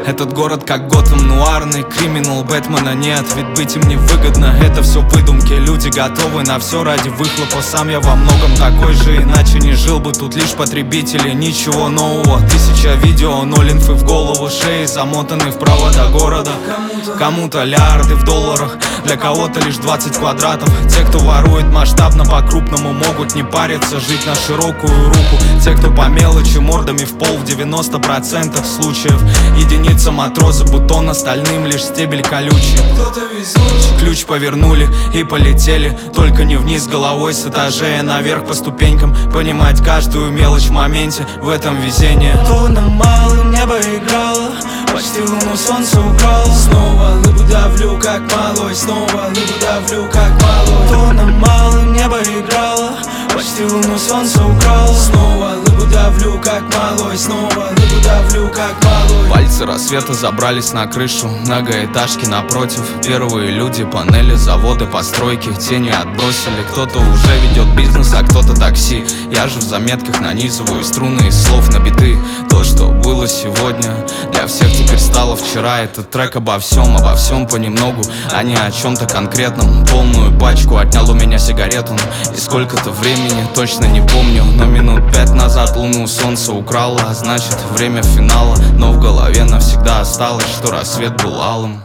Этот город как Готэм нуарный, криминал, Бэтмена нет, ведь быть им невыгодно. Это все выдумки, люди готовы на все ради выхлопа. Сам я во многом такой же, иначе не жил бы. Тут лишь потребители, ничего нового. 1000 видео, 0 инфы в голову. Шеи замотаны в провода города. Кому-то лярды в долларах, для кого-то лишь 20 квадратов. Те, кто ворует масштабно, по-крупному, могут не париться, жить на широкую руку. Те, кто по мелочи, мордами в пол в 90% случаев. Единица матросы, бутон, остальным лишь стебель колючий. Кто-то везучий. Ключ повернули и полетели, только не вниз головой с этажей, а наверх по ступенькам. Понимать каждую мелочь в моменте, в этом везение. То на малым небо играло, почти луну солнце украло. Снова лыбу давлю, как малой, снова лыбу давлю, как малой. То на малым небо играло, почти луну солнце украло. Снова лыбу давлю, как малой, снова лыбу давлю, как малой. Пальцы рассвета забрались на крышу многоэтажки напротив. Первые люди, панели, заводы, постройки, тени отбросили. Кто-то уже ведет бизнес, а кто-то такси. Я же в заметках нанизываю струны из слов на биты. То, что было сегодня, для всех теперь стало вчера. Этот трек обо всем понемногу, а не о чем-то конкретном. Полную пачку отнял у меня сигарету, и сколько-то времени точно не помню, но минут 5 назад луну солнце украло, а значит время финала. Но в голове навсегда осталось, что рассвет был алым.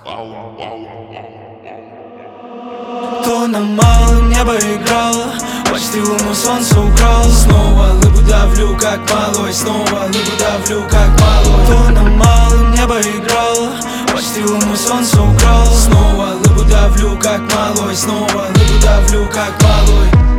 То на малым небо играло, почти луну солнце украло. Снова лыбу давлю, как малой, снова лыбу давлю, как малой. То на малым небо играло, почти луну солнце украло. Снова лыбу давлю, как малой, снова лыбу давлю, как малой.